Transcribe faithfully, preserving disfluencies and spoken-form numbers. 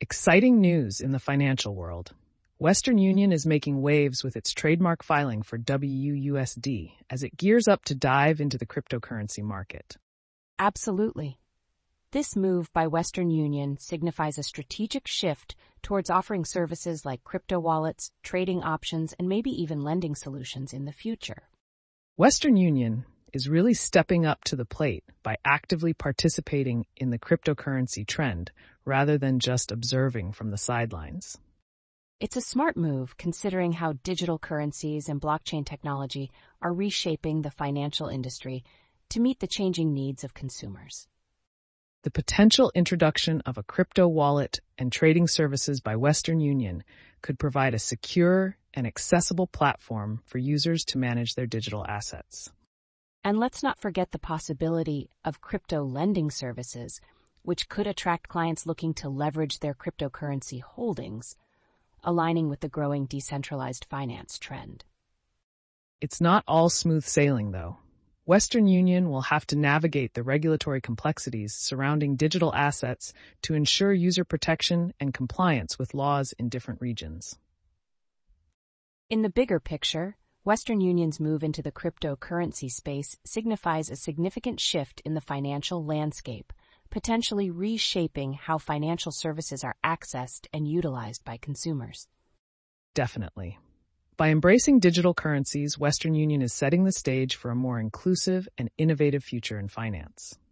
Exciting news in the financial world. Western Union is making waves with its trademark filing for W U S D as it gears up to dive into the cryptocurrency market. Absolutely. This move by Western Union signifies a strategic shift towards offering services like crypto wallets, trading options, and maybe even lending solutions in the future. Western Union is really stepping up to the plate by actively participating in the cryptocurrency trend rather than just observing from the sidelines. It's a smart move considering how digital currencies and blockchain technology are reshaping the financial industry to meet the changing needs of consumers. The potential introduction of a crypto wallet and trading services by Western Union could provide a secure and accessible platform for users to manage their digital assets. And let's not forget the possibility of crypto lending services, which could attract clients looking to leverage their cryptocurrency holdings, aligning with the growing decentralized finance trend. It's not all smooth sailing, though. Western Union will have to navigate the regulatory complexities surrounding digital assets to ensure user protection and compliance with laws in different regions. In the bigger picture, Western Union's move into the cryptocurrency space signifies a significant shift in the financial landscape, potentially reshaping how financial services are accessed and utilized by consumers. Definitely. By embracing digital currencies, Western Union is setting the stage for a more inclusive and innovative future in finance.